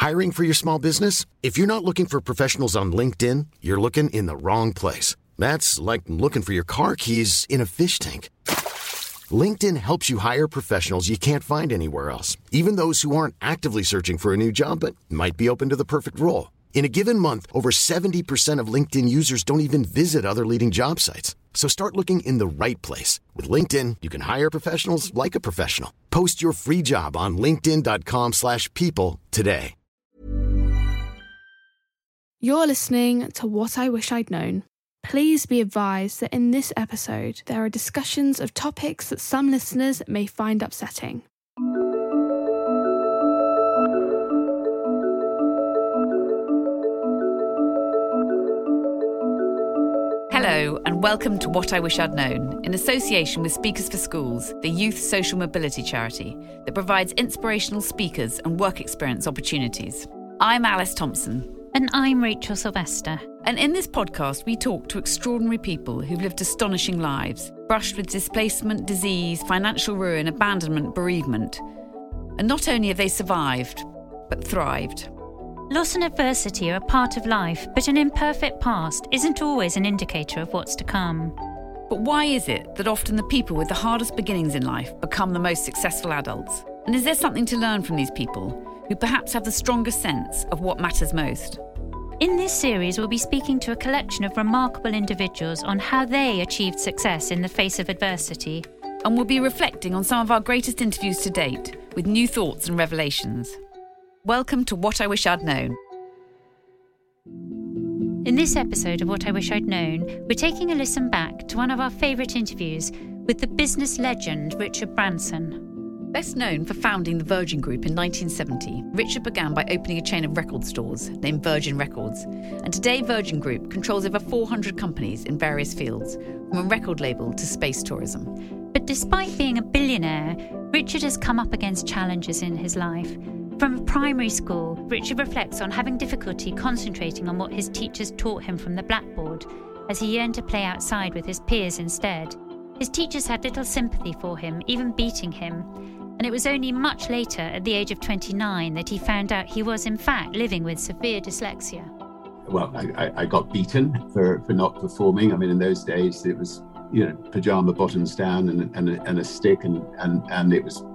Hiring for your small business? If you're not looking for professionals on LinkedIn, you're looking in the wrong place. That's like looking for your car keys in a fish tank. LinkedIn helps you hire professionals you can't find anywhere else, even those who aren't actively searching for a new job but might be open to the perfect role. In a given month, over 70% of LinkedIn users don't even visit other leading job sites. So start looking in the right place. With LinkedIn, you can hire professionals like a professional. Post your free job on linkedin.com/people today. You're listening to What I Wish I'd Known. Please be advised that in this episode, there are discussions of topics that some listeners may find upsetting. Hello and welcome to What I Wish I'd Known, in association with Speakers for Schools, the youth social mobility charity that provides inspirational speakers and work experience opportunities. I'm Alice Thompson. And I'm Rachel Sylvester. And in this podcast, we talk to extraordinary people who've lived astonishing lives, brushed with displacement, disease, financial ruin, abandonment, bereavement. And not only have they survived, but thrived. Loss and adversity are a part of life, but an imperfect past isn't always an indicator of what's to come. But why is it that often the people with the hardest beginnings in life become the most successful adults? And is there something to learn from these people, who perhaps have the strongest sense of what matters most? In this series, we'll be speaking to a collection of remarkable individuals on how they achieved success in the face of adversity. And we'll be reflecting on some of our greatest interviews to date, with new thoughts and revelations. Welcome to What I Wish I'd Known. In this episode of What I Wish I'd Known, we're taking a listen back to one of our favourite interviews with the business legend Richard Branson. Best known for founding the Virgin Group in 1970, Richard began by opening a chain of record stores named Virgin Records. And today Virgin Group controls over 400 companies in various fields, from a record label to space tourism. But despite being a billionaire, Richard has come up against challenges in his life. From primary school, Richard reflects on having difficulty concentrating on what his teachers taught him from the blackboard, as he yearned to play outside with his peers instead. His teachers had little sympathy for him, even beating him, and it was only much later, at the age of 29, that he found out he was in fact living with severe dyslexia. Well, I got beaten for not performing. I mean, in those days, it was, pajama bottoms down and a stick, and it was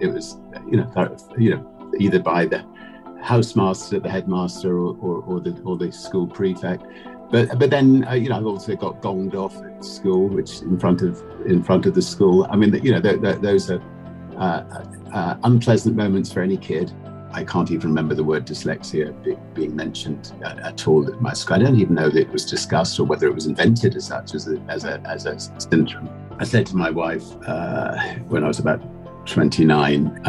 either by the housemaster, the headmaster, or the school prefect. But then I've also got gonged off at school, which in front of the school. I mean, those are unpleasant moments for any kid. I can't even remember the word dyslexia being mentioned at all at my school. I don't even know that it was discussed or whether it was invented as such as a syndrome. I said to my wife when I was about 29.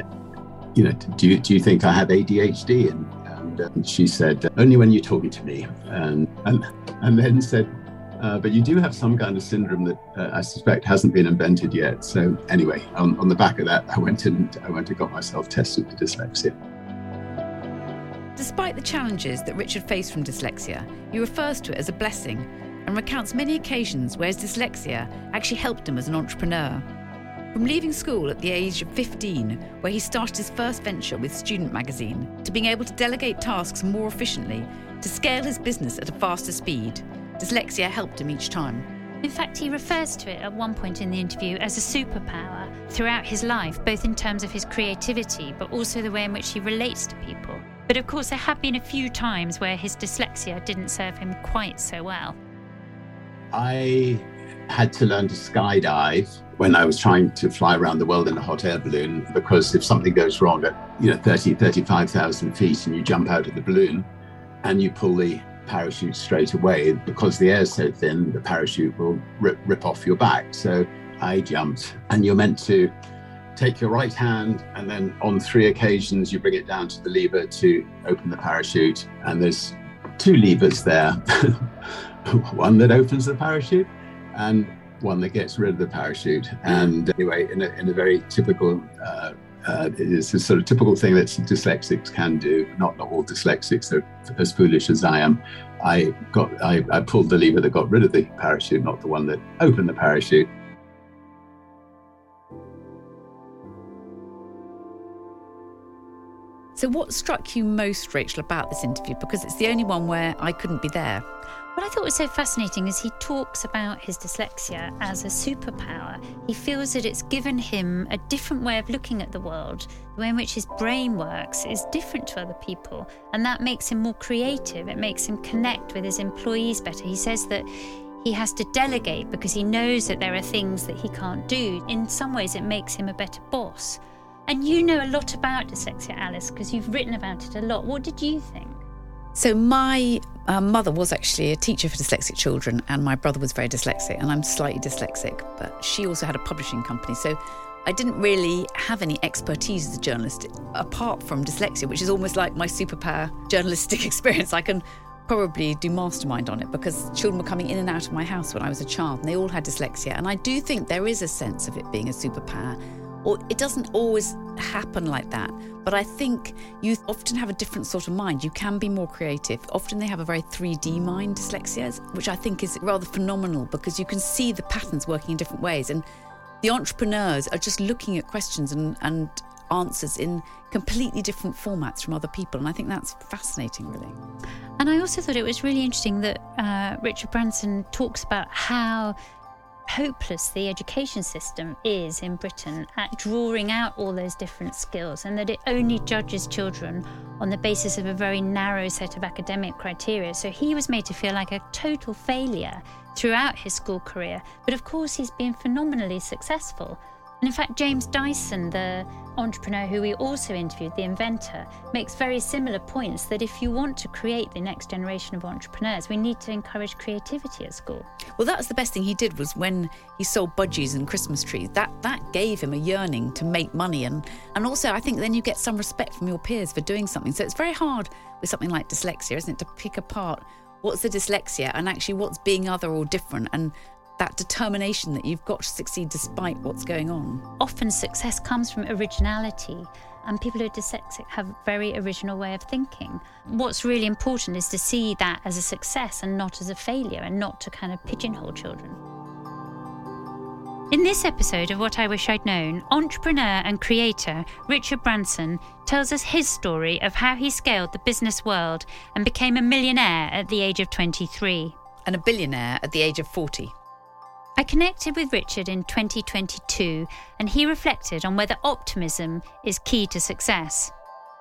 Do you think I have ADHD? And she said, only when you're talking to me. And then said, but you do have some kind of syndrome that I suspect hasn't been invented yet. So anyway, on the back of that, I went and got myself tested for dyslexia. Despite the challenges that Richard faced from dyslexia, he refers to it as a blessing and recounts many occasions where his dyslexia actually helped him as an entrepreneur. From leaving school at the age of 15, where he started his first venture with Student Magazine, to being able to delegate tasks more efficiently, to scale his business at a faster speed, dyslexia helped him each time. In fact, he refers to it at one point in the interview as a superpower throughout his life, both in terms of his creativity, but also the way in which he relates to people. But of course, there have been a few times where his dyslexia didn't serve him quite so well. I had to learn to skydive when I was trying to fly around the world in a hot air balloon, because if something goes wrong at 35,000 feet and you jump out of the balloon and you pull the parachute straight away, because the air is so thin, the parachute will rip off your back. So I jumped, and you're meant to take your right hand, and then on 3 occasions you bring it down to the lever to open the parachute, and there's 2 levers there. One that opens the parachute and one that gets rid of the parachute. And anyway, in a very typical, it's a sort of typical thing that dyslexics can do. Not all dyslexics are as foolish as I am. I pulled the lever that got rid of the parachute, not the one that opened the parachute. So what struck you most, Rachel, about this interview? Because it's the only one where I couldn't be there. What I thought was so fascinating is he talks about his dyslexia as a superpower. He feels that it's given him a different way of looking at the world. The way in which his brain works is different to other people, and that makes him more creative. It makes him connect with his employees better. He says that he has to delegate because he knows that there are things that he can't do. In some ways, it makes him a better boss. And you know a lot about dyslexia, Alice, because you've written about it a lot. What did you think? So my mother was actually a teacher for dyslexic children, and my brother was very dyslexic, and I'm slightly dyslexic, but she also had a publishing company. So I didn't really have any expertise as a journalist apart from dyslexia, which is almost like my superpower journalistic experience. I can probably do mastermind on it because children were coming in and out of my house when I was a child, and they all had dyslexia. And I do think there is a sense of it being a superpower. Or it doesn't always happen like that. But I think you often have a different sort of mind. You can be more creative. Often they have a very 3D mind, dyslexias, which I think is rather phenomenal because you can see the patterns working in different ways. And the entrepreneurs are just looking at questions and answers in completely different formats from other people. And I think that's fascinating, really. And I also thought it was really interesting that Richard Branson talks about how hopeless the education system is in Britain at drawing out all those different skills, and that it only judges children on the basis of a very narrow set of academic criteria. So he was made to feel like a total failure throughout his school career. But of course, he's been phenomenally successful. And in fact, James Dyson, the entrepreneur who we also interviewed, the inventor, makes very similar points that if you want to create the next generation of entrepreneurs, we need to encourage creativity at school. Well, that's the best thing he did was when he sold budgies and Christmas trees. That gave him a yearning to make money. And also, I think then you get some respect from your peers for doing something. So it's very hard with something like dyslexia, isn't it, to pick apart what's the dyslexia and actually what's being other or different, and that determination that you've got to succeed despite what's going on. Often success comes from originality, and people who are dyslexic have a very original way of thinking. What's really important is to see that as a success and not as a failure, and not to kind of pigeonhole children. In this episode of What I Wish I'd Known, entrepreneur and creator Richard Branson tells us his story of how he scaled the business world and became a millionaire at the age of 23. And a billionaire at the age of 40. I connected with Richard in 2022, and he reflected on whether optimism is key to success.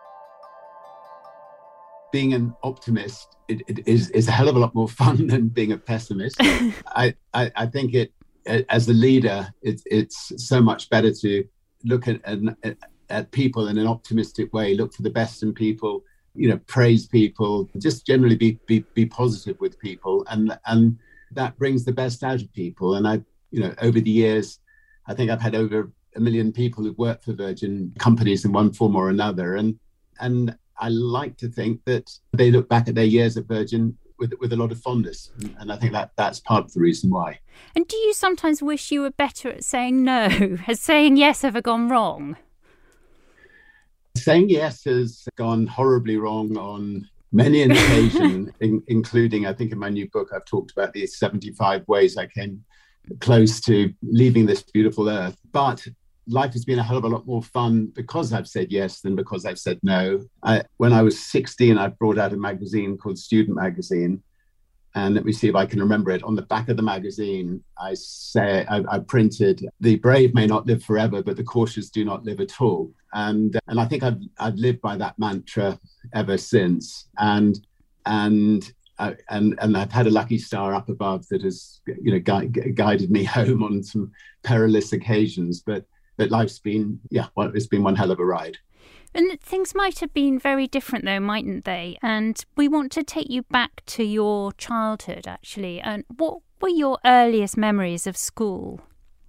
Being an optimist is a hell of a lot more fun than being a pessimist. I think as a leader, it's so much better to look at people in an optimistic way, look for the best in people, praise people, just generally be positive with people, and that brings the best out of people. And over the years, I think I've had over 1 million people who've worked for Virgin companies in one form or another. And I like to think that they look back at their years at Virgin with a lot of fondness. And I think that's part of the reason why. And do you sometimes wish you were better at saying no? Has saying yes ever gone wrong? Saying yes has gone horribly wrong on many an occasion, including, I think in my new book, I've talked about the 75 ways I came close to leaving this beautiful earth. But life has been a hell of a lot more fun because I've said yes than because I've said no. When I was 16, I brought out a magazine called Student Magazine. And let me see if I can remember it. On the back of the magazine, I printed, "The brave may not live forever, but the cautious do not live at all." And I think I've lived by that mantra ever since. And I've had a lucky star up above that has guided me home on some perilous occasions. But life's been it's been one hell of a ride. And things might have been very different, though, mightn't they? And we want to take you back to your childhood, actually. And what were your earliest memories of school?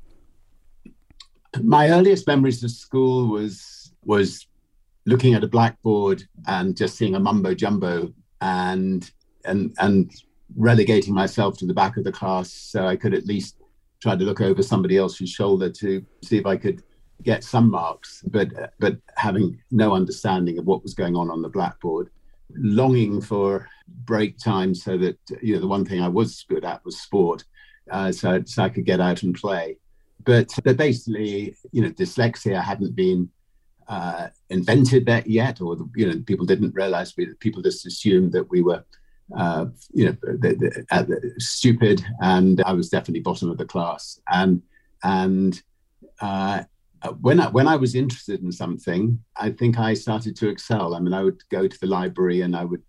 My earliest memories of school was looking at a blackboard and just seeing a mumbo jumbo and relegating myself to the back of the class so I could at least try to look over somebody else's shoulder to see if I could get some marks, but having no understanding of what was going on the blackboard, longing for break time so that the one thing I was good at was sport, so I could get out and play. But basically, dyslexia hadn't been invented that yet, or people didn't realize. People just assumed that we were stupid, and I was definitely bottom of the class. And when I was interested in something, I think I started to excel. I mean, I would go to the library, and I would,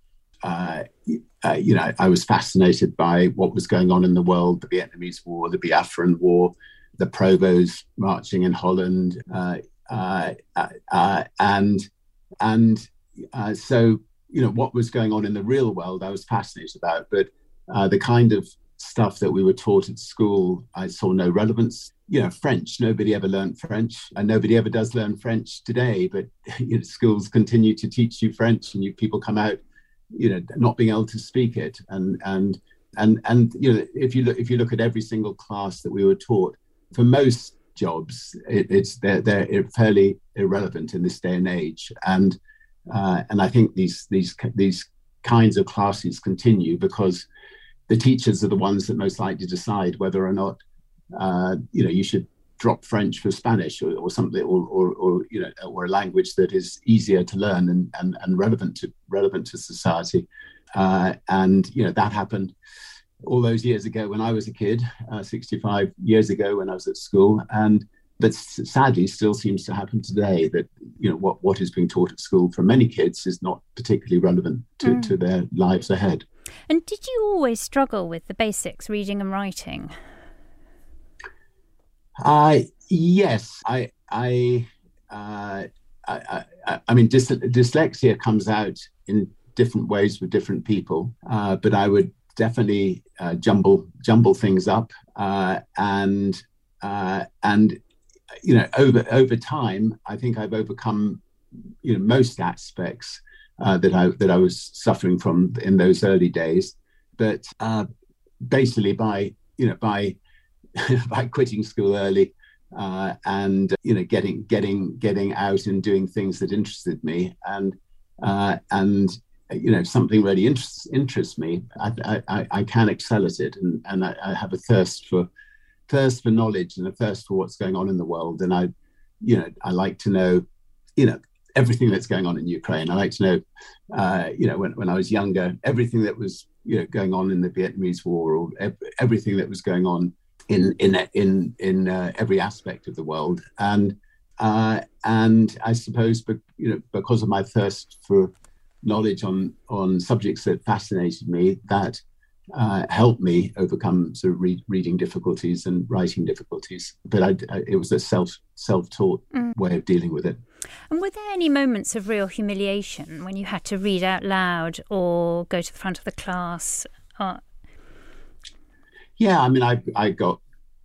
I was fascinated by what was going on in the world: the Vietnamese War, the Biafran War, the Provos marching in Holland, so what was going on in the real world, I was fascinated about. But the kind of stuff that we were taught at school, I saw no relevance. French, nobody ever learned French, and nobody ever does learn French today. But schools continue to teach you French, and people come out, not being able to speak it. And if you look at every single class that we were taught, for most jobs, they're fairly irrelevant in this day and age. And I think these kinds of classes continue because the teachers are the ones that most likely decide whether or not you should drop French for Spanish or something, or a language that is easier to learn and relevant to society. That happened all those years ago when I was a kid, 65 years ago when I was at school, but sadly still seems to happen today, that what is being taught at school for many kids is not particularly relevant to their lives ahead. And did you always struggle with the basics, reading and writing? Yes, I mean, dyslexia comes out in different ways with different people, but I would definitely jumble things up, and over time, I think I've overcome most aspects that I was suffering from in those early days. But basically, by quitting school early, and getting out and doing things that interested me, and something really interests me, I can excel at it, and I have a thirst for knowledge and a thirst for what's going on in the world. And I like to know everything that's going on in Ukraine. I like to know when I was younger, everything that was going on in the Vietnamese War, or everything that was going on in every aspect of the world. And I suppose because of my thirst for knowledge on subjects that fascinated me, that helped me overcome sort of reading difficulties and writing difficulties. But it was a self-taught way of dealing with it. And were there any moments of real humiliation when you had to read out loud or go to the front of the class? Yeah, I mean, I got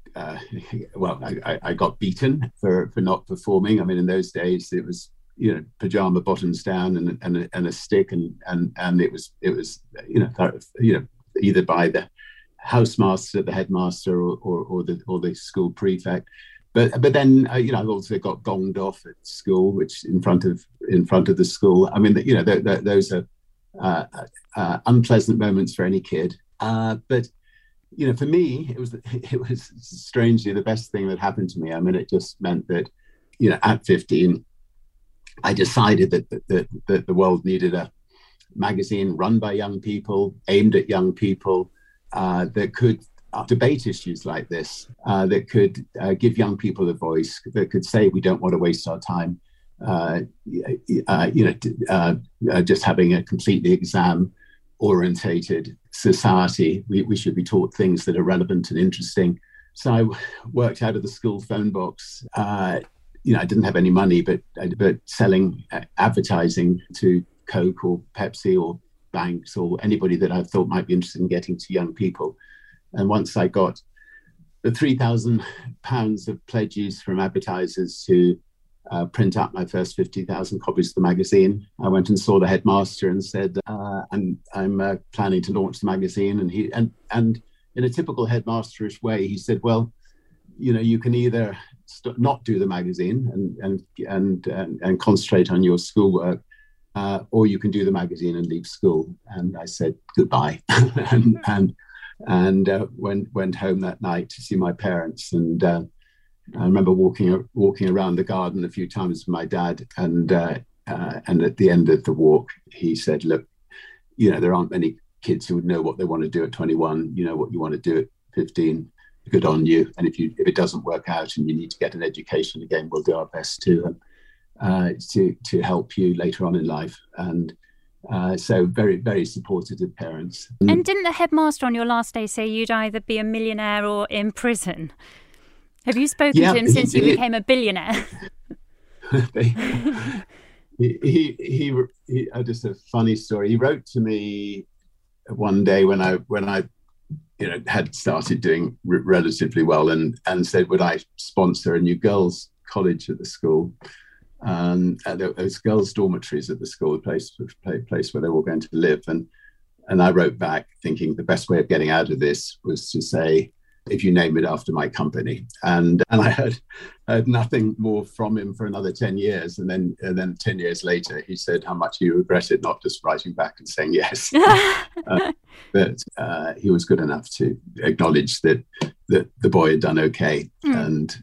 I got beaten for not performing. I mean, in those days it was pajama bottoms down and a stick, and it was either by the housemaster, the headmaster, or the school prefect. But then I've also got gonged off at school, which in front of the school. I mean, those are unpleasant moments for any kid. But for me, it was strangely the best thing that happened to me. I mean, it just meant that at 15, I decided that the world needed a magazine run by young people, aimed at young people, that could debate issues like this, that could give young people a voice, that could say we don't want to waste our time, just having a completely exam-orientated society. We should be taught things that are relevant and interesting. So I worked out of the school phone box. I didn't have any money, but selling advertising to Coke or Pepsi or banks or anybody that I thought might be interested in getting to young people. And once I got the £3,000 of pledges from advertisers to print out my first 50,000 copies of the magazine, I went and saw the headmaster and said, I'm planning to launch the magazine. And he and in a typical headmasterish way, he said, well, you can either not do the magazine and concentrate on your schoolwork, or you can do the magazine and leave school. And I said goodbye, and went home that night to see my parents. And I remember walking around the garden a few times with my dad, and at the end of the walk, he said, "Look, there aren't many kids who would know what they want to do at 21. You know what you want to do at 15. Good on you. And if it doesn't work out and you need to get an education again, we'll do our best to help you later on in life." And so very, very supportive of parents. And didn't the headmaster on your last day say you'd either be a millionaire or in prison? Have you spoken to him since you became a billionaire? He just a funny story. He wrote to me one day when I had started doing relatively well, and said, would I sponsor a new girls' college at the school? There was girls' dormitories at the school, a place where they were all going to live. And I wrote back thinking the best way of getting out of this was to say, if you name it after my company. And I heard nothing more from him for another 10 years. And then 10 years later, he said how much he regretted not just writing back and saying yes. But he was good enough to acknowledge that the boy had done okay. And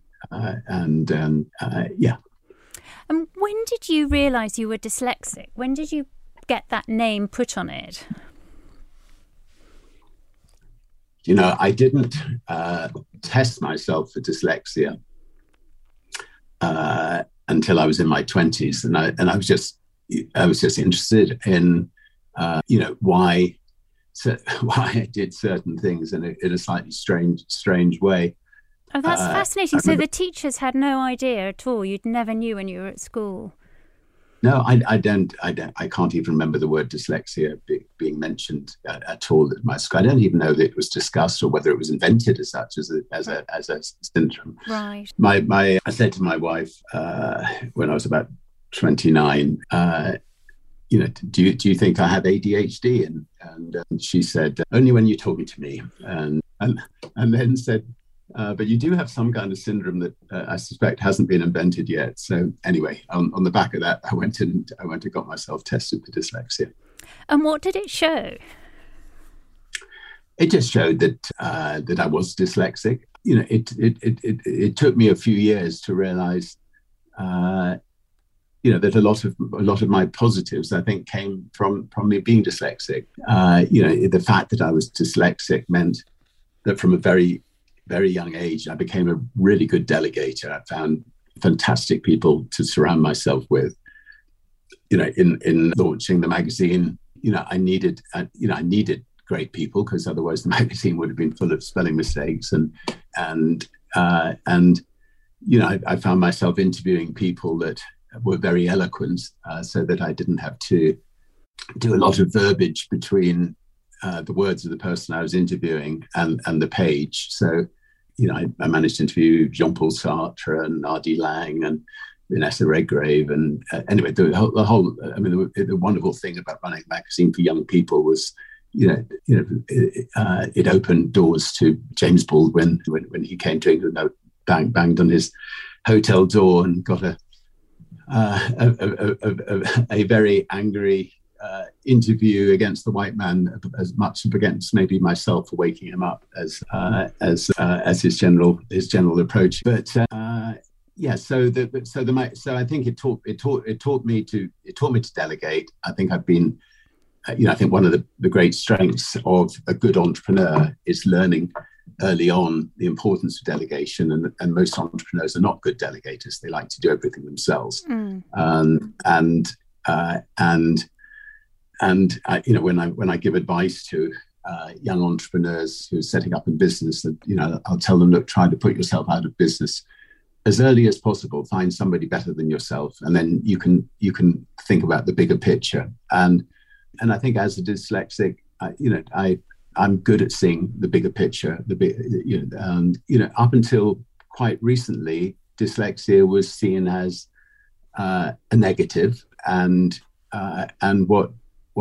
yeah. And when did you realise you were dyslexic? When did you get that name put on it? I didn't test myself for dyslexia until I was in my 20s, and I was just interested in why I did certain things in a slightly strange way. Oh, that's fascinating. So the teachers had no idea at all. You'd never knew when you were at school. No, I can't even remember the word dyslexia being mentioned at all at my school. I don't even know that it was discussed or whether it was invented as such as a syndrome. Right. I said to my wife when I was about 29, do you think I have ADHD? And she said, only when you're talking to me. And then said, but you do have some kind of syndrome that I suspect hasn't been invented yet. So anyway, on the back of that, I went and got myself tested for dyslexia. And what did it show? It just showed that I was dyslexic. It took me a few years to realise, that a lot of my positives, I think, came from me being dyslexic. The fact that I was dyslexic meant that from a very, very young age, I became a really good delegator. I found fantastic people to surround myself with. In launching the magazine, I needed great people, because otherwise the magazine would have been full of spelling mistakes. And I found myself interviewing people that were very eloquent, so that I didn't have to do a lot of verbiage between the words of the person I was interviewing and the page. So, I managed to interview Jean-Paul Sartre and R.D. Laing and Vanessa Redgrave. And anyway, the wonderful thing about running a magazine for young people was, it opened doors to James Baldwin when he came to England. I banged on his hotel door and got a very angry interview against the white man, as much against maybe myself for waking him up as his general approach. But so I think it taught me to delegate. I think I've been, I think one of the great strengths of a good entrepreneur is learning early on the importance of delegation, and most entrepreneurs are not good delegators. They like to do everything themselves. When I give advice to young entrepreneurs who are setting up in business, that I'll tell them, look, try to put yourself out of business as early as possible. Find somebody better than yourself, and then you can think about the bigger picture. And I think as a dyslexic, I'm good at seeing the bigger picture. Up until quite recently, dyslexia was seen as a negative, and what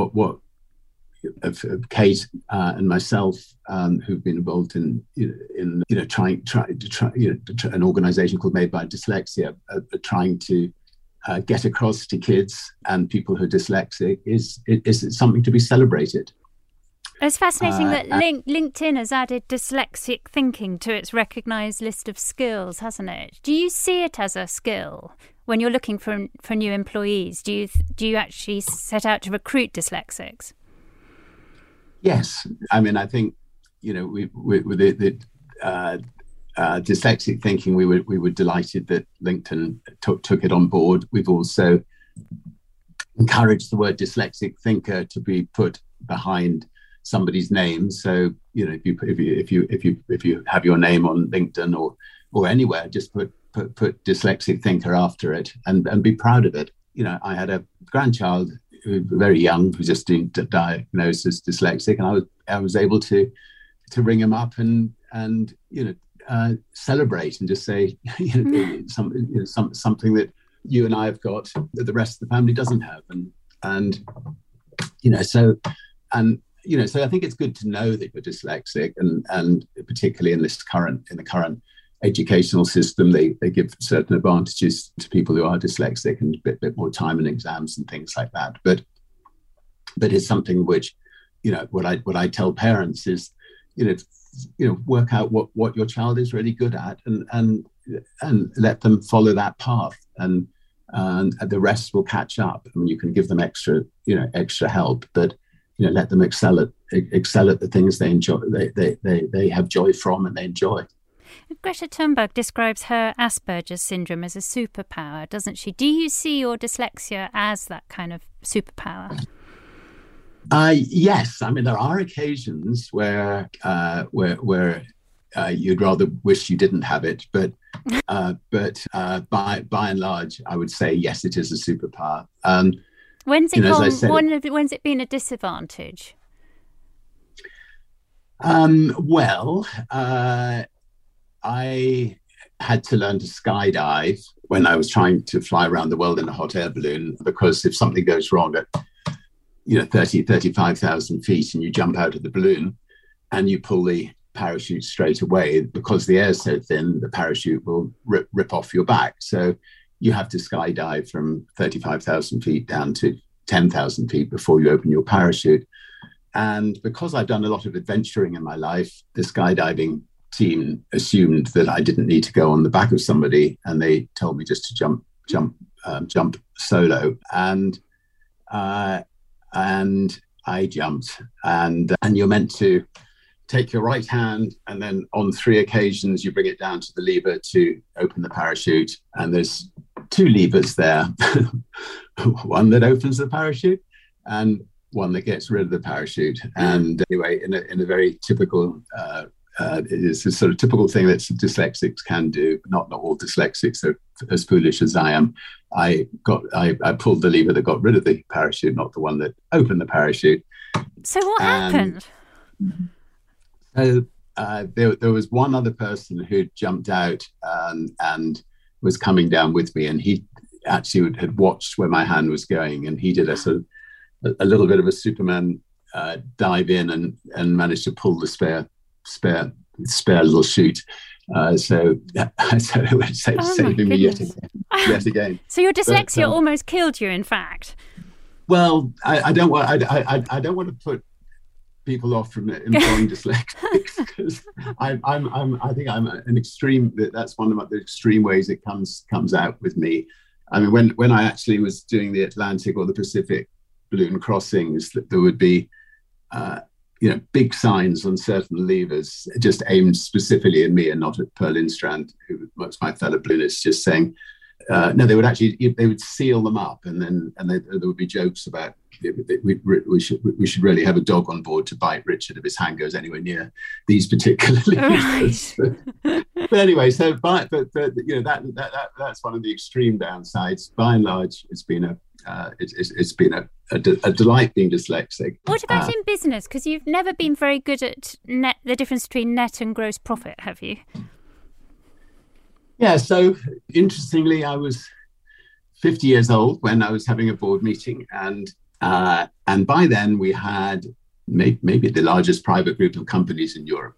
Kate and myself, who've been involved in trying an organisation called Made by Dyslexia, trying to get across to kids and people who are dyslexic is something to be celebrated. It's fascinating that LinkedIn has added dyslexic thinking to its recognised list of skills, hasn't it? Do you see it as a skill when you're looking for new employees? Do you actually set out to recruit dyslexics? Yes, I mean, I think with the dyslexic thinking, we were delighted that LinkedIn took it on board. We've also encouraged the word dyslexic thinker to be put behind somebody's name. So if you have your name on LinkedIn or anywhere, just put dyslexic thinker after it and be proud of it. I had a grandchild who was very young who just been diagnosed as dyslexic, and I was able to ring him up and celebrate and just say something that you and I have got that the rest of the family doesn't have, so I think it's good to know that you're dyslexic, and particularly in the current educational system, they give certain advantages to people who are dyslexic and a bit more time in exams and things like that. But it's something which, what I tell parents is, work out what your child is really good at and let them follow that path, and the rest will catch up. I mean, you can give them extra help, but let them excel at the things they enjoy. They have joy from and they enjoy. Greta Thunberg describes her Asperger's syndrome as a superpower, doesn't she? Do you see your dyslexia as that kind of superpower? Yes. I mean, there are occasions where you'd rather wish you didn't have it, but by and large, I would say yes, it is a superpower. When's it been a disadvantage? I had to learn to skydive when I was trying to fly around the world in a hot air balloon, because if something goes wrong at 35,000 feet and you jump out of the balloon and you pull the parachute straight away, because the air is so thin, the parachute will rip off your back. So you have to skydive from 35,000 feet down to 10,000 feet before you open your parachute. And because I've done a lot of adventuring in my life, the skydiving team assumed that I didn't need to go on the back of somebody, and they told me just to jump solo. And I jumped, and you're meant to take your right hand, and then on 3 occasions you bring it down to the lever to open the parachute. And there's 2 levers there, one that opens the parachute and one that gets rid of the parachute. And anyway, in a very typical, it's a sort of typical thing that dyslexics can do. Not all dyslexics are as foolish as I am. I pulled the lever that got rid of the parachute, not the one that opened the parachute. So what happened? So there was one other person who jumped out and was coming down with me, and he actually had watched where my hand was going, and he did a sort of a little bit of a Superman dive in and managed to pull the spare little chute. So it would saving me yet again. So your dyslexia almost killed you, in fact. Well, I don't want to put people off from employing dyslexics, because I think I'm an extreme. That's one of the extreme ways it comes out with me. I mean, when I actually was doing the Atlantic or the Pacific balloon crossings, that there would be big signs on certain levers just aimed specifically at me and not at Pearl Instrand, who was my fellow balloonists, just saying no. They would seal them up, and there would be jokes about we should really have a dog on board to bite Richard if his hand goes anywhere near these particular levers. Right. But anyway, so that's one of the extreme downsides. By and large, it's been a delight being dyslexic. What about in business? Because you've never been very good at the difference between net and gross profit, have you? Yeah. So interestingly, I was 50 years old when I was having a board meeting, and by then we had maybe the largest private group of companies in Europe,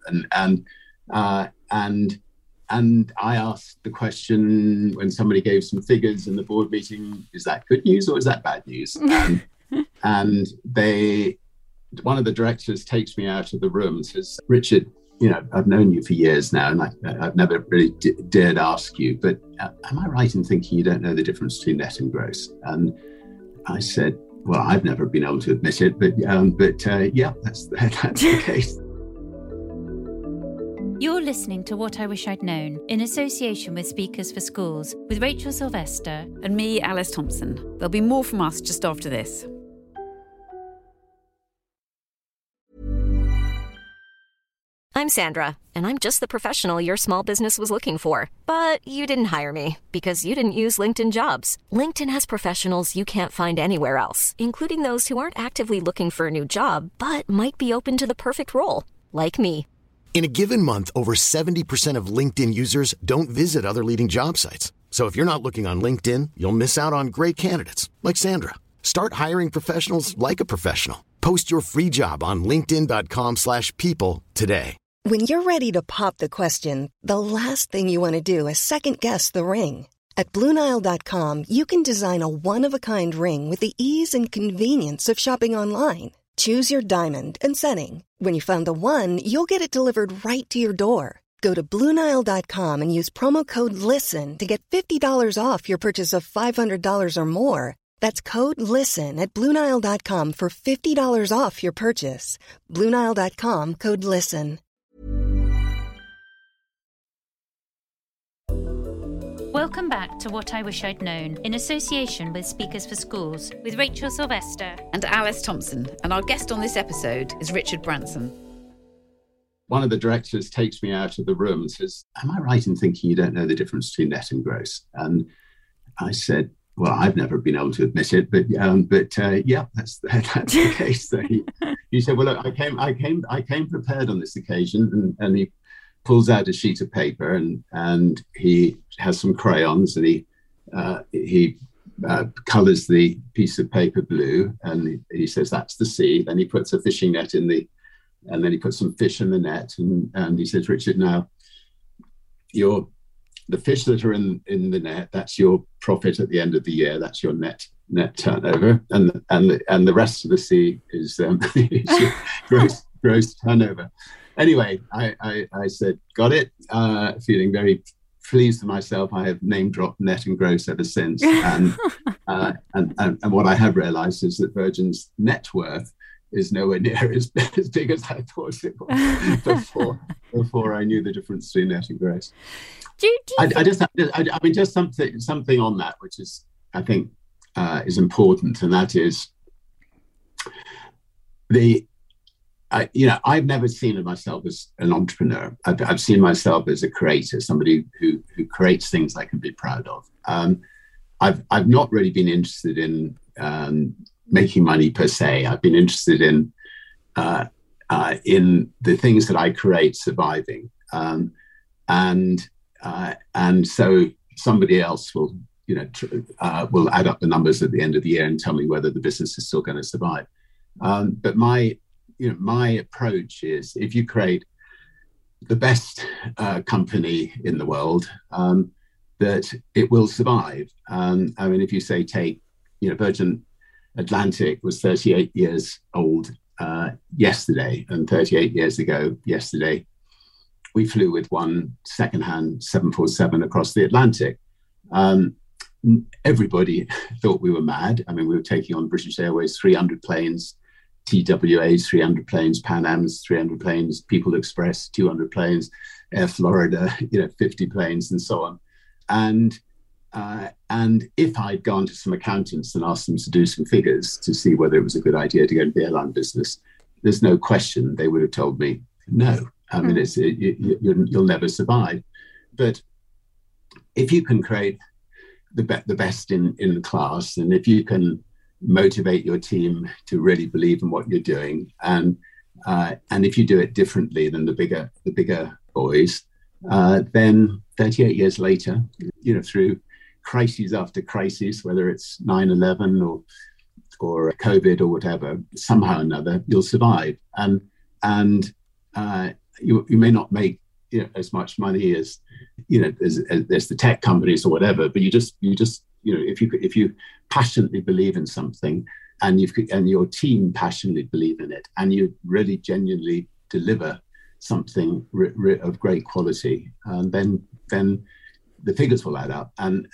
and I asked the question when somebody gave some figures in the board meeting: is that good news or is that bad news? And one of the directors takes me out of the room and says, "Richard, I've known you for years now, and I've never really dared ask you, but am I right in thinking you don't know the difference between net and gross?" And I said, "Well, I've never been able to admit it, but yeah, that's the case." You're listening to What I Wish I'd Known in association with Speakers for Schools with Rachel Sylvester and me, Alice Thompson. There'll be more from us just after this. I'm Sandra, and I'm just the professional your small business was looking for. But you didn't hire me because you didn't use LinkedIn Jobs. LinkedIn has professionals you can't find anywhere else, including those who aren't actively looking for a new job, but might be open to the perfect role, like me. In a given month, over 70% of LinkedIn users don't visit other leading job sites. So if you're not looking on LinkedIn, you'll miss out on great candidates like Sandra. Start hiring professionals like a professional. Post your free job on linkedin.com/people today. When you're ready to pop the question, the last thing you want to do is second-guess the ring. At BlueNile.com, you can design a one-of-a-kind ring with the ease and convenience of shopping online. Choose your diamond and setting. When you find the one, you'll get it delivered right to your door. Go to BlueNile.com and use promo code LISTEN to get $50 off your purchase of $500 or more. That's code LISTEN at BlueNile.com for $50 off your purchase. BlueNile.com, code LISTEN. Welcome back to What I Wish I'd Known in association with Speakers for Schools with Rachel Sylvester and Alice Thompson. And our guest on this episode is Richard Branson. One of the directors takes me out of the room and says, "Am I right in thinking you don't know the difference between net and gross?" And I said, "Well, I've never been able to admit it, but yeah, that's the case." So he said, "Well, look, I came prepared on this occasion," and he pulls out a sheet of paper and he has some crayons and he colors the piece of paper blue, and he says, "That's the sea." Then he puts a fishing net and then he puts some fish in the net, and he says, "Richard, now the fish that are in the net, that's your profit at the end of the year. That's your net turnover, and the rest of the sea is your gross turnover." Anyway, I said, "Got it." Feeling very pleased with myself. I have name dropped net and gross ever since, and what I have realised is that Virgin's net worth is nowhere near as big as I thought it was before I knew the difference between net and gross. Just something on that, which is, I think, is important, and that is I've never seen myself as an entrepreneur. I've seen myself as a creator, somebody who creates things I can be proud of. I've not really been interested in making money per se. I've been interested in the things that I create surviving, and so somebody else will add up the numbers at the end of the year and tell me whether the business is still going to survive. But my approach is, if you create the best company in the world, that it will survive. If you say take Virgin Atlantic was 38 years old yesterday, and 38 years ago yesterday, we flew with one second-hand 747 across the Atlantic. Everybody thought we were mad. We were taking on British Airways 300 planes, TWA's 300 planes, Pan Am's 300 planes, People Express 200 planes, Air Florida 50 planes, and so on. And if I'd gone to some accountants and asked them to do some figures to see whether it was a good idea to go into the airline business, there's no question they would have told me no. You'll never survive. But if you can create the best in the class, and if you can motivate your team to really believe in what you're doing, and if you do it differently than the bigger boys, then 38 years later, through crises after crises, whether it's 9/11 or COVID or whatever, somehow or another you'll survive, and you may not make as much money as as the tech companies or whatever, but you just if you passionately believe in something and your team passionately believe in it, and you really genuinely deliver something of great quality, and then the figures will add up. And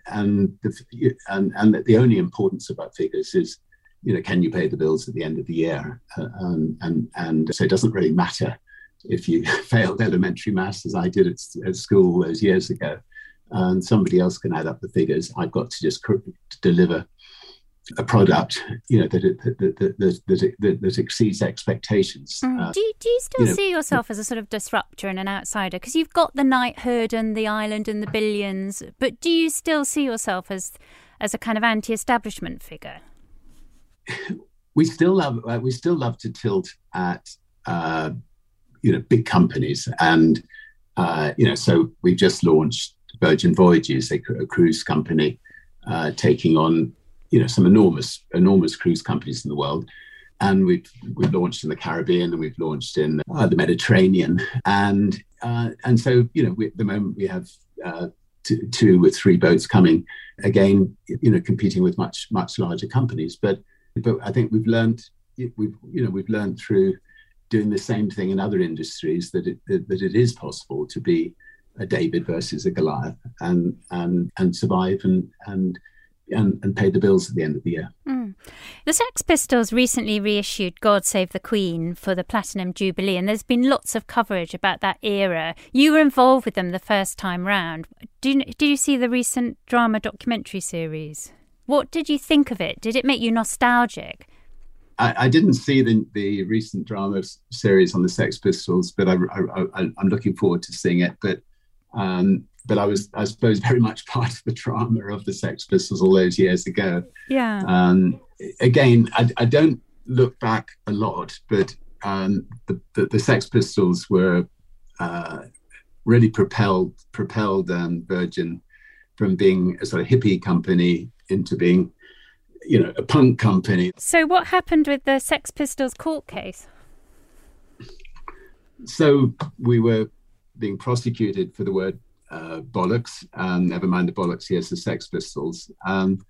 the only importance about figures is, can you pay the bills at the end of the year? And so it doesn't really matter if you failed elementary maths, as I did at school those years ago, and somebody else can add up the figures. I've got to just deliver a product, that exceeds expectations. Do you still see yourself as a sort of disruptor and an outsider? Because you've got the knighthood and the island and the billions, but do you still see yourself as a kind of anti-establishment figure? We still love to tilt at big companies, and so we just launched Virgin Voyages, a cruise company, taking on some enormous cruise companies in the world. And we've launched in the Caribbean, and we've launched in the Mediterranean, and so at the moment we have 2 or 3 boats coming again, competing with much larger companies. But I think we've learned through doing the same thing in other industries that it is possible to be a David versus a Goliath, and survive and pay the bills at the end of the year. The Sex Pistols recently reissued God Save the Queen for the Platinum Jubilee, and there's been lots of coverage about that era. You were involved with them the first time round. Did you see the recent drama documentary series? What did you think of it? Did it make you nostalgic? I didn't see the recent drama series on the Sex Pistols, but I'm looking forward to seeing it. But I was, I suppose, very much part of the drama of the Sex Pistols all those years ago. Yeah. Again, I don't look back a lot, but the Sex Pistols were really propelled Virgin from being a sort of hippie company into being, a punk company. So what happened with the Sex Pistols court case? So we were being prosecuted for the word bollocks, never mind the bollocks, here's the Sex Pistols. And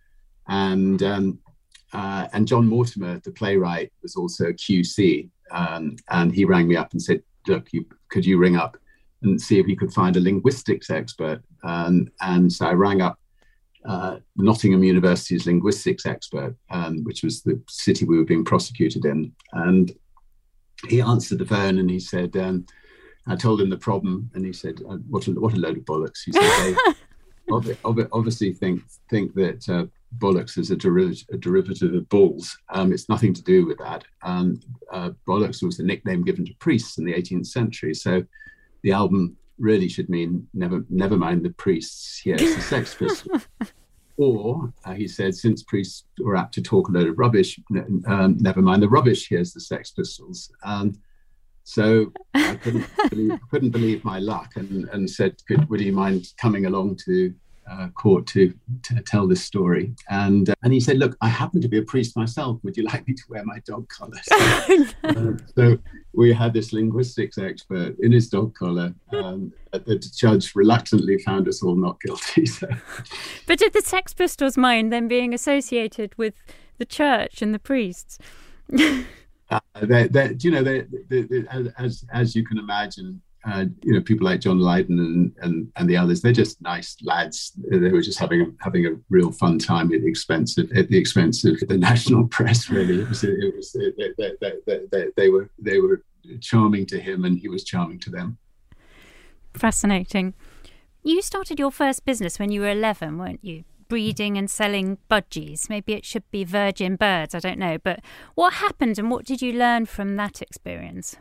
John Mortimer, the playwright, was also a QC, and he rang me up and said, look, could you ring up and see if you could find a linguistics expert? And so I rang up Nottingham University's linguistics expert, which was the city we were being prosecuted in. And he answered the phone and he said, I told him the problem, and he said, what a load of bollocks. He said, they obviously think that bollocks is a derivative of balls. It's nothing to do with that. Bollocks was the nickname given to priests in the 18th century. So the album really should mean never mind the priests, here's the Sex Pistols. Or, he said, since priests were apt to talk a load of rubbish, never mind the rubbish, here's the Sex Pistols. So I couldn't believe my luck, and said, would you mind coming along to court to tell this story? And he said, look, I happen to be a priest myself. Would you like me to wear my dog collar? So we had this linguistics expert in his dog collar. The judge reluctantly found us all not guilty. So. But did the Sex Pistols mind them being associated with the church and the priests? As you can imagine, people like John Lydon and the others, they're just nice lads. They were just having a real fun time at the expense of the national press. Really, they were charming to him, and he was charming to them. Fascinating. You started your first business when you were 11, weren't you? Breeding and selling budgies. Maybe it should be Virgin Birds, I don't know. But what happened and what did you learn from that experience?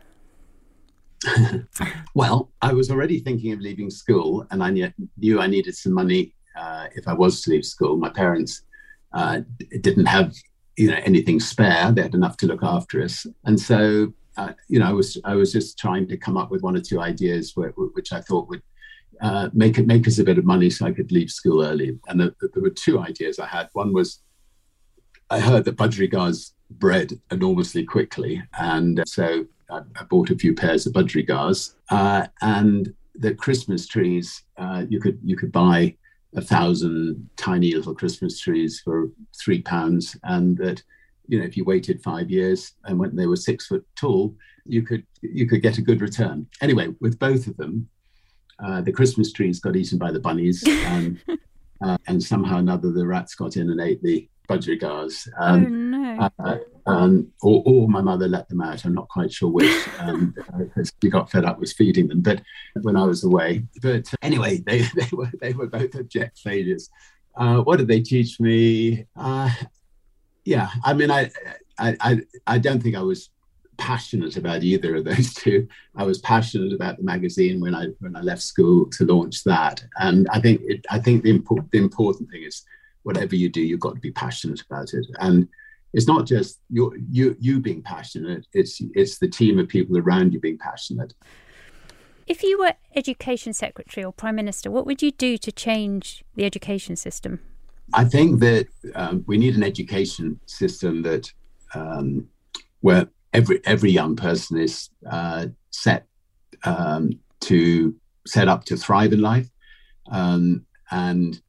Well, I was already thinking of leaving school, and I knew I needed some money if I was to leave school. My parents didn't have anything spare. They had enough to look after us. And so, I was just trying to come up with 1 or 2 ideas which I thought would make us a bit of money so I could leave school early. And there were 2 ideas I had. One was, I heard that budgerigars bred enormously quickly, and so I bought a few pairs of budgerigars. And the Christmas trees, you could buy 1,000 tiny little Christmas trees for £3, and that if you waited 5 years and when they were 6 foot tall, you could get a good return. Anyway, with both of them, the Christmas trees got eaten by the bunnies, and somehow or another the rats got in and ate the budgerigars. Oh no! Or my mother let them out. I'm not quite sure which, because we got fed up with feeding them. But when I was away, anyway, they were both abject failures. What did they teach me? Yeah, I mean, I don't think I was passionate about either of those two. I was passionate about the magazine when I left school to launch that, and I think the important thing is whatever you do, you've got to be passionate about it, and it's not just you being passionate. It's the team of people around you being passionate. If you were Education Secretary or Prime Minister, what would you do to change the education system? I think that we need an education system that where every young person is set up to thrive in life, and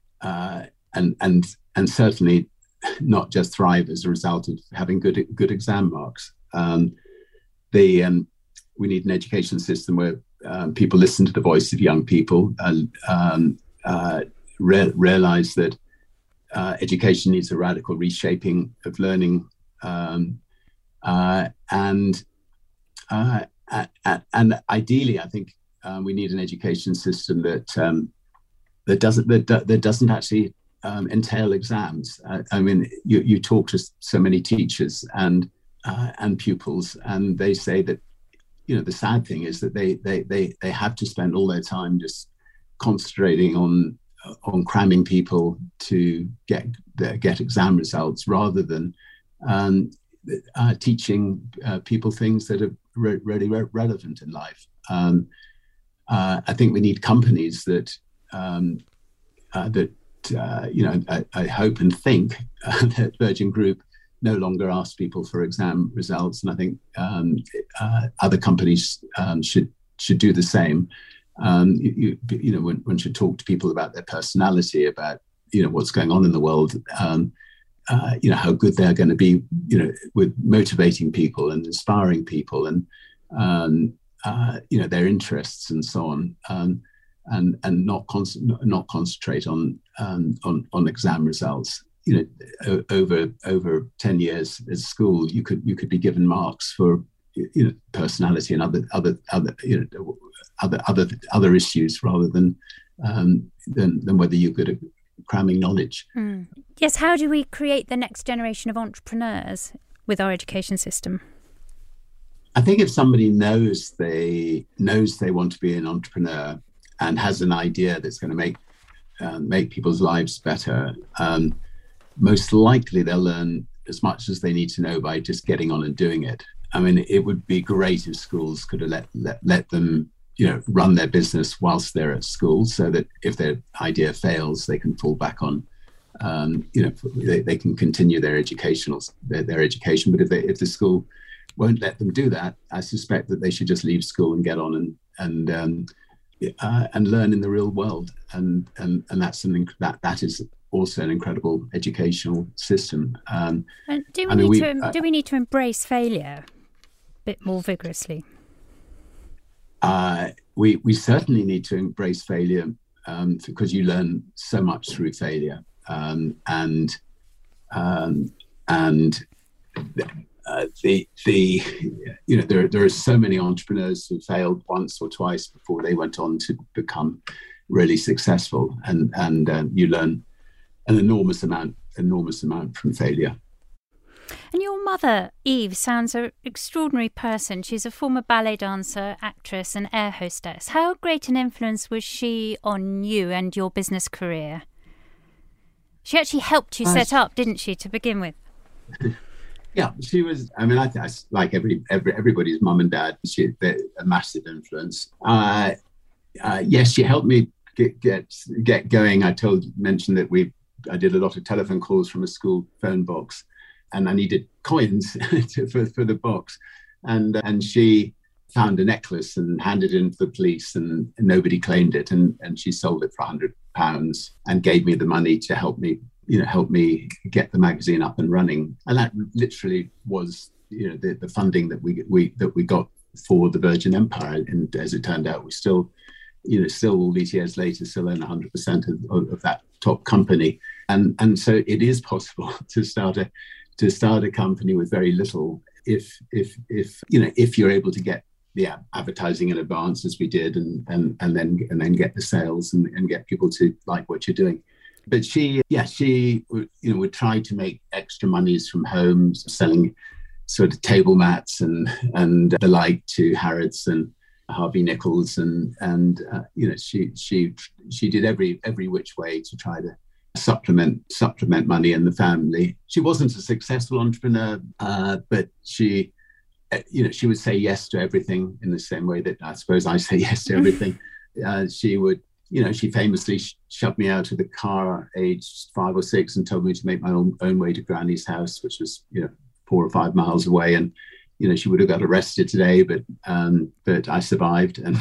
certainly not just thrive as a result of having good exam marks. We need an education system where people listen to the voice of young people and realize that education needs a radical reshaping of learning, and ideally, I think we need an education system that doesn't actually entail exams. I mean, you talk to so many teachers and pupils, and they say that the sad thing is that they have to spend all their time just concentrating on cramming people to get exam results rather than teaching people things that are really relevant in life. I think we need companies that I hope and think that Virgin Group no longer asks people for exam results, and I think other companies should do the same. One should talk to people about their personality, about what's going on in the world, how good they're going to be, with motivating people and inspiring people, and their interests and so on, and not concentrate on exam results. Over 10 years at school, you could be given marks for personality and other issues rather than whether you're good at cramming knowledge. Yes, how do we create the next generation of entrepreneurs with our education system? I think if somebody knows they want to be an entrepreneur and has an idea that's going to make people's lives better, most likely they'll learn as much as they need to know by just getting on and doing it. I mean, it would be great if schools could have let them, run their business whilst they're at school, so that if their idea fails, they can fall back on, they can continue their education. But if the school won't let them do that, I suspect that they should just leave school and get on and learn in the real world. And that's something that is also an incredible educational system. And do we need to embrace failure a bit more vigorously? We certainly need to embrace failure, because you learn so much through failure, there are so many entrepreneurs who failed once or twice before they went on to become really successful, and you learn an enormous amount from failure. And your mother, Eve, sounds an extraordinary person. She's a former ballet dancer, actress and air hostess. How great an influence was she on you and your business career? She actually helped you set up, didn't she, to begin with? Yeah, she was. I mean, I like everybody's mum and dad. They're a massive influence. Yes, she helped me get going. I mentioned that I did a lot of telephone calls from a school phone box, and I needed coins for the box, and she found a necklace and handed it in to the police, and nobody claimed it, and she sold it for £100 and gave me the money to help me helped me get the magazine up and running. And that literally was, the funding that we got for the Virgin Empire. And as it turned out, we still all these years later, still own 100% of that top company. And so it is possible to start a company with very little if you're able to get the advertising in advance, as we did, and then get the sales and get people to like what you're doing. But she would try to make extra monies from home, selling sort of table mats and the like to Harrods and Harvey Nichols, and she did every which way to try to supplement money in the family. She wasn't a successful entrepreneur, but she would say yes to everything in the same way that I suppose I say yes to everything. She famously shoved me out of the car aged 5 or 6 and told me to make my own way to Granny's house, which was 4 or 5 miles away. And she would have got arrested today, but I survived, and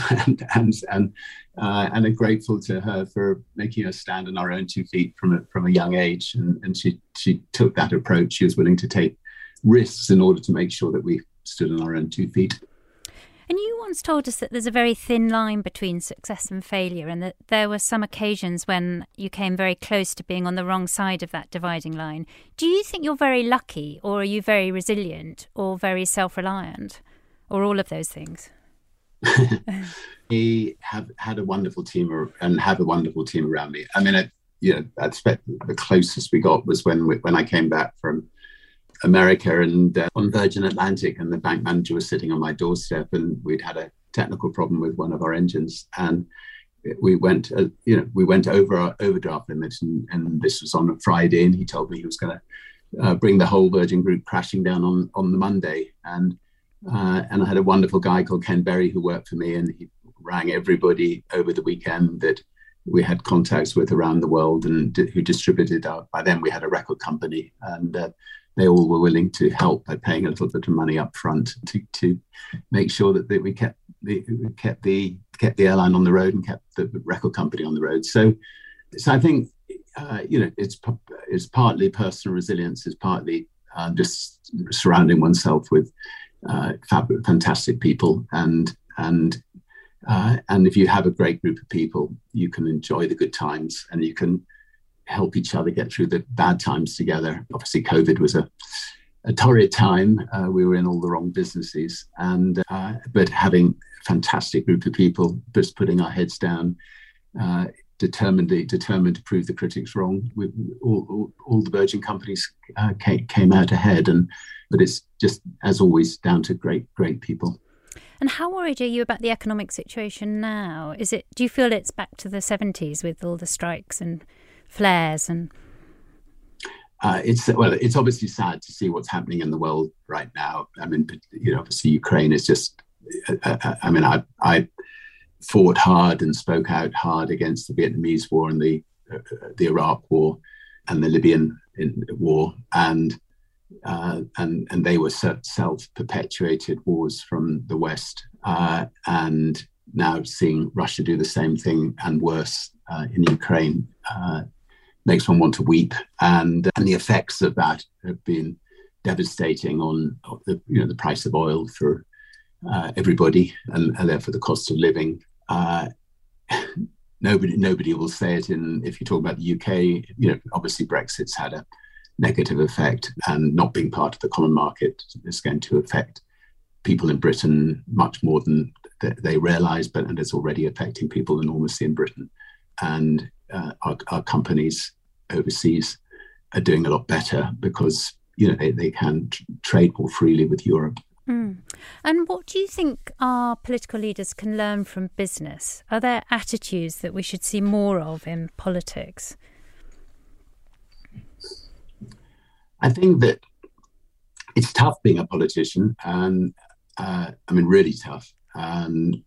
I'm grateful to her for making us stand on our own 2 feet from a young age. And she took that approach. She was willing to take risks in order to make sure that we stood on our own 2 feet. And you once told us that there's a very thin line between success and failure, and that there were some occasions when you came very close to being on the wrong side of that dividing line. Do you think you're very lucky, or are you very resilient, or very self-reliant, or all of those things? We have had a wonderful team and have a wonderful team around me. I mean, I expect the closest we got was when I came back from America and on Virgin Atlantic, and the bank manager was sitting on my doorstep, and we'd had a technical problem with one of our engines, and we went over our overdraft limit, and this was on a Friday, and he told me he was going to bring the whole Virgin Group crashing down on the Monday, and I had a wonderful guy called Ken Berry who worked for me, and he rang everybody over the weekend that we had contacts with around the world, and who distributed our. By then we had a record company, and they all were willing to help by paying a little bit of money up front to make sure that we kept the airline on the road and kept the record company on the road. So I think it's partly personal resilience, it's partly just surrounding oneself with fantastic people, and if you have a great group of people, you can enjoy the good times and you can help each other get through the bad times together. Obviously, COVID was a torrid time. We were in all the wrong businesses, but having a fantastic group of people, just putting our heads down, determined to prove the critics wrong. All the Virgin companies came out ahead, but it's just, as always, down to great people. And how worried are you about the economic situation now? Do you feel it's back to the 70s with all the strikes and flares and? It's obviously sad to see what's happening in the world right now. I mean, obviously Ukraine is just. I fought hard and spoke out hard against the Vietnamese War and the Iraq War and the Libyan war, and they were self-perpetuated wars from the West, and now seeing Russia do the same thing and worse in Ukraine makes one want to weep, and the effects of that have been devastating on the price of oil for everybody, and therefore the cost of living. Nobody will say it if you talk about the UK. Obviously Brexit's had a negative effect, and not being part of the common market is going to affect people in Britain much more than they realise, and it's already affecting people enormously in Britain. And our companies overseas are doing a lot better because they can trade more freely with Europe. Mm. And what do you think our political leaders can learn from business? Are there attitudes that we should see more of in politics? I think that it's tough being a politician, and really tough. And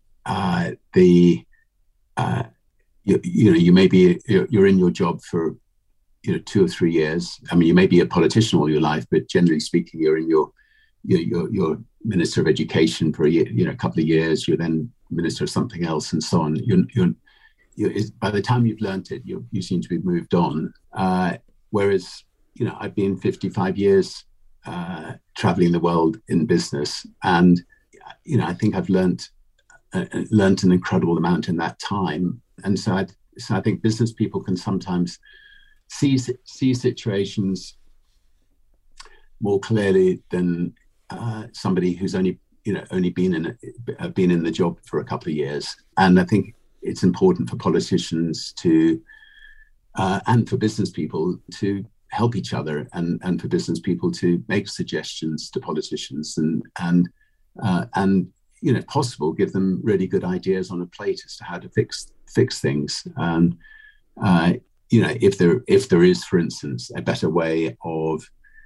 you may be you're in your job for 2 or 3 years. I mean, you may be a politician all your life, but generally speaking, you're in your Minister of Education for a couple of years. You're then Minister of something else, and so on. By the time you've learnt it, you seem to be moved on. whereas, I've been 55 years traveling the world in business, and, I think I've learned an incredible amount in that time. And so I think business people can sometimes see situations more clearly than somebody who's only been in the job for a couple of years. And I think it's important for politicians to and for business people to help each other, and for business people to make suggestions to politicians, and if possible, give them really good ideas on a plate as to how to fix things. If there is, for instance, a better way of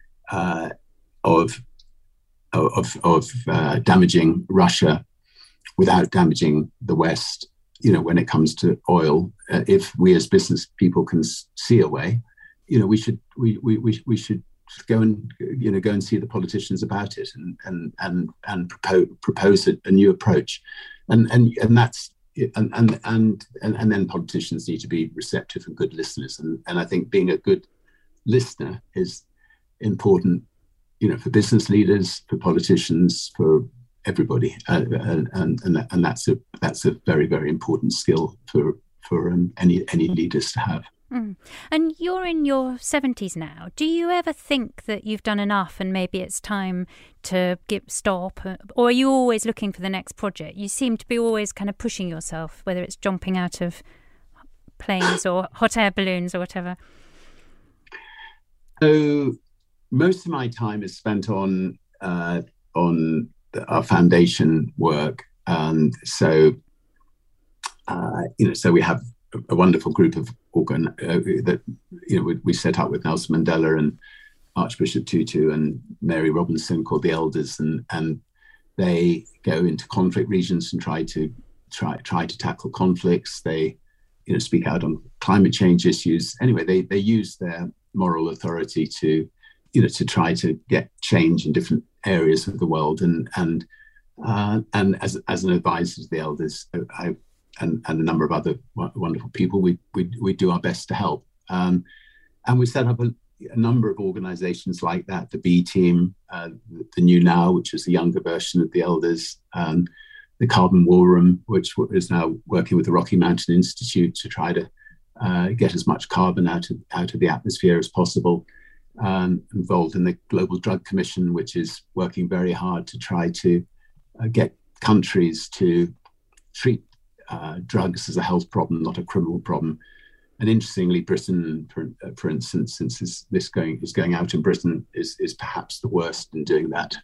damaging Russia without damaging the West, when it comes to oil, if we as business people can see a way, we should go and see the politicians about it, and propose a new approach, and that's and then politicians need to be receptive and good listeners, and I think being a good listener is important, for business leaders, for politicians, for everybody, and that's a very, very important skill for any leaders to have. And you're in your 70s now. Do you ever think that you've done enough and maybe it's time to stop? Or are you always looking for the next project? You seem to be always kind of pushing yourself, whether it's jumping out of planes or hot air balloons or whatever. So most of my time is spent on our foundation work. And so, so we have a wonderful group of that we set up with Nelson Mandela and Archbishop Tutu and Mary Robinson, called the Elders, and they go into conflict regions and try to tackle conflicts. They speak out on climate change issues. Anyway, they use their moral authority to try to get change in different areas of the world, and as an advisor to the Elders, and a number of other wonderful people, we do our best to help. And we set up a number of organizations like that, the B Team, the New Now, which is the younger version of the Elders, the Carbon War Room, which is now working with the Rocky Mountain Institute to try to get as much carbon out of the atmosphere as possible. Involved in the Global Drug Commission, which is working very hard to try to get countries to treat drugs as a health problem, not a criminal problem. And interestingly, Britain, for instance, since this is going out in Britain, is perhaps the worst in doing that.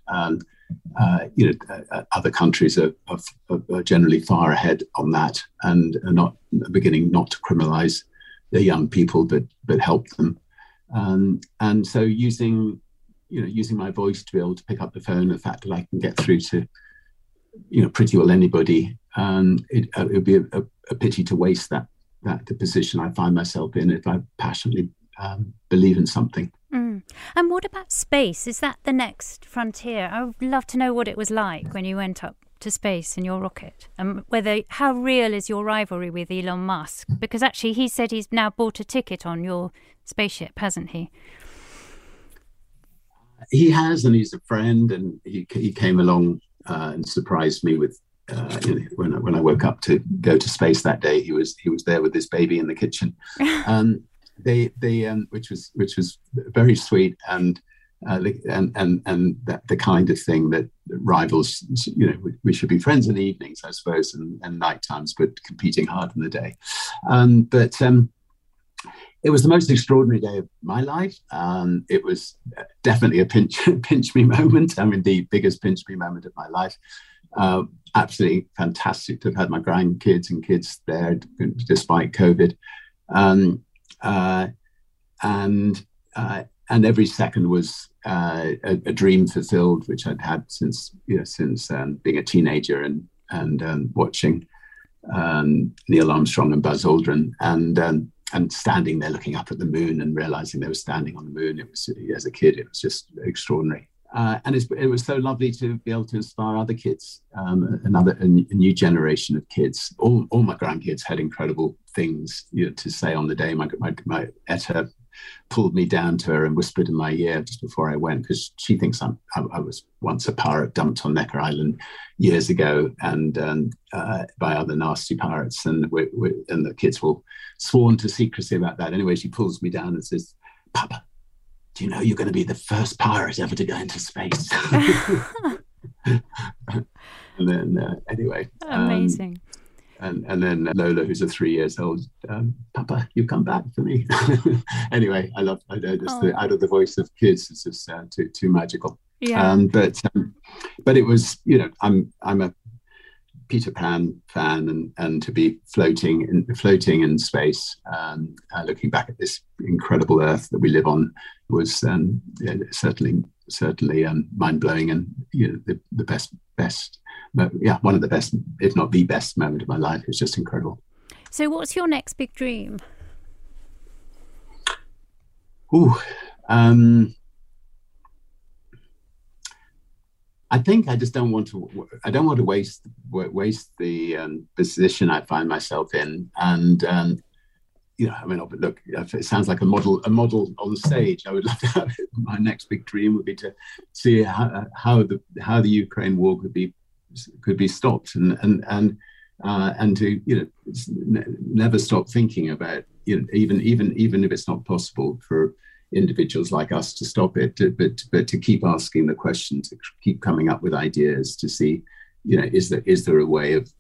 Other countries are generally far ahead on that, and are not beginning not to criminalize their young people, but help them. And so using my voice to be able to pick up the phone, the fact that I can get through to pretty well anybody, it would be a pity to waste the position I find myself in if I passionately believe in something. And what about space? Is that the next frontier? I would love to know what it was like when you went up to space in your rocket, and how real is your rivalry with Elon Musk? Because actually he said he's now bought a ticket on your spaceship, hasn't he? He has, and he's a friend, and he came along and surprised me with when I woke up to go to space that day. He was there with this baby in the kitchen, which was very sweet, and that the kind of thing that rivals, we should be friends in the evenings, I suppose, and night times, but competing hard in the day. But it was the most extraordinary day of my life. It was definitely a pinch me moment. I mean, the biggest pinch me moment of my life. Absolutely fantastic to have had my grandkids and kids there despite COVID. And every second was a dream fulfilled, which I'd had since being a teenager and watching Neil Armstrong and Buzz Aldrin, and standing there looking up at the moon and realizing they were standing on the moon. It was, as a kid, it was just extraordinary. And it was so lovely to be able to inspire other kids, a new generation of kids. All my grandkids had incredible things to say on the day. My Etta pulled me down to her and whispered in my ear just before I went, because she thinks I was once a pirate dumped on Necker Island years ago, and by other nasty pirates, and and the kids were sworn to secrecy about that. Anyway, she pulls me down and says, "Papa, do you know you're going to be the first pirate ever to go into space?" And then anyway, amazing. And then Lola, who's 3 years old, "Papa, you come back for me." Anyway, I know just out of the voice of kids, it's just too magical. Yeah. But it was, I'm a Peter Pan fan, and to be floating in space, looking back at this incredible Earth that we live on, was certainly mind blowing, and the best. One of the best, if not the best moment of my life. It's just incredible. So what's your next big dream? I think I just don't want to waste the position I find myself in. And look, it sounds like a model on stage. I would love to have it. My next big dream would be to see how the Ukraine war could be stopped, and to never stop thinking about, even if it's not possible for individuals like us to stop it, but to keep asking the question, to keep coming up with ideas, to see, is there a way of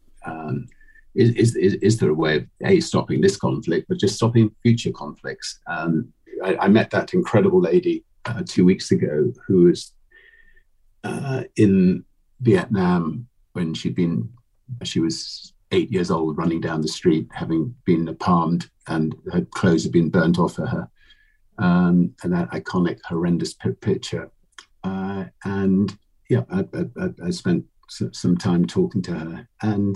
is there a way of stopping this conflict, but just stopping future conflicts. I met that incredible lady 2 weeks ago who was in Vietnam when she was 8 years old, running down the street, having been palmed, and her clothes had been burnt off her. And that iconic, horrendous picture. I spent some time talking to her, and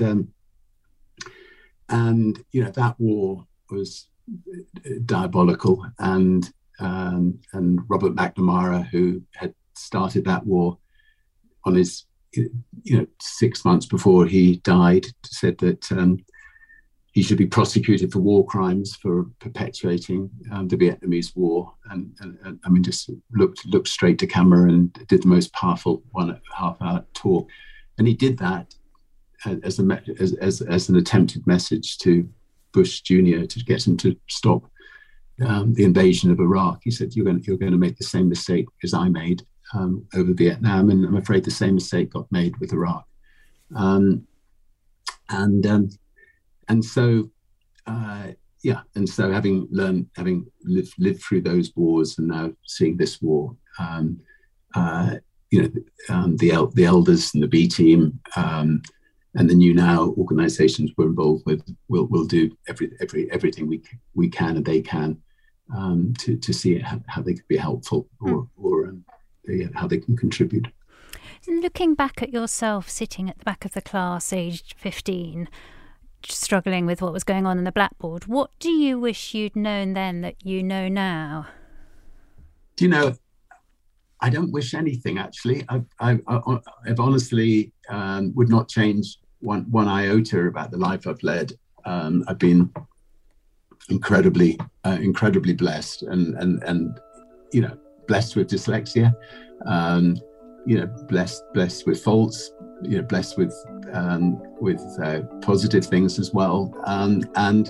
that war was diabolical, and Robert McNamara, who had started that war on his 6 months before he died, said that he should be prosecuted for war crimes for perpetuating the Vietnamese War, and I mean, just looked straight to camera and did the most powerful 1.5-hour talk, and he did that as an attempted message to Bush Jr. to get him to stop the invasion of Iraq. He said, "You're going to make the same mistake as I made over Vietnam," and I'm afraid the same mistake got made with Iraq, And so having lived through those wars, and now seeing this war, the elders and the B team and the New Now organisations we're involved with will do everything we can and they can to see how they could be helpful or how they can contribute. Looking back at yourself sitting at the back of the class, aged 15, struggling with what was going on in the blackboard, what do you wish you'd known then that you know now? Do you know, I don't wish anything, actually. I've honestly would not change one iota about the life I've led. I've been incredibly blessed, and blessed with dyslexia, blessed with faults, blessed with positive things as well, and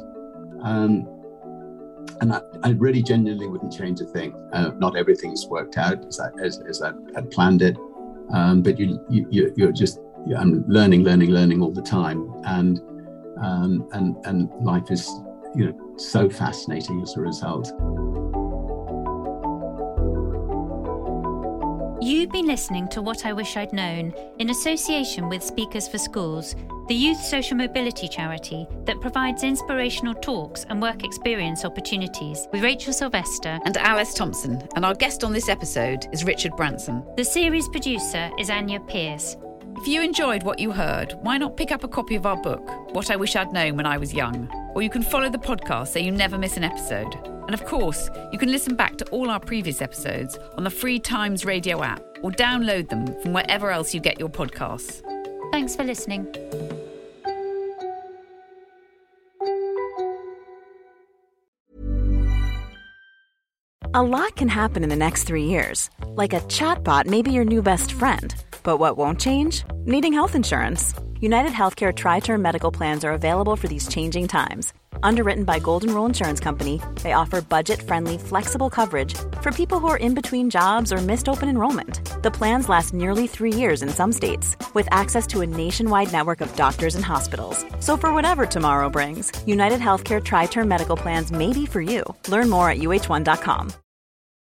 I really genuinely wouldn't change a thing. Not everything's worked out as I had planned it, but you're just I'm learning all the time, and life is so fascinating as a result. You've been listening to What I Wish I'd Known in association with Speakers for Schools, the youth social mobility charity that provides inspirational talks and work experience opportunities, with Rachel Sylvester and Alice Thompson, and our guest on this episode is Richard Branson. The series producer is Anya Pierce. If you enjoyed what you heard, why not pick up a copy of our book, What I Wish I'd Known When I Was Young? Or you can follow the podcast so you never miss an episode. And of course, you can listen back to all our previous episodes on the free Times Radio app, or download them from wherever else you get your podcasts. Thanks for listening. A lot can happen in the next 3 years. Like a chatbot may be your new best friend. But what won't change? Needing health insurance. United Healthcare Tri-Term Medical Plans are available for these changing times. Underwritten by Golden Rule Insurance Company, they offer budget-friendly, flexible coverage for people who are in between jobs or missed open enrollment. The plans last nearly 3 years in some states, with access to a nationwide network of doctors and hospitals. So for whatever tomorrow brings, United Healthcare Tri-Term Medical Plans may be for you. Learn more at uh1.com.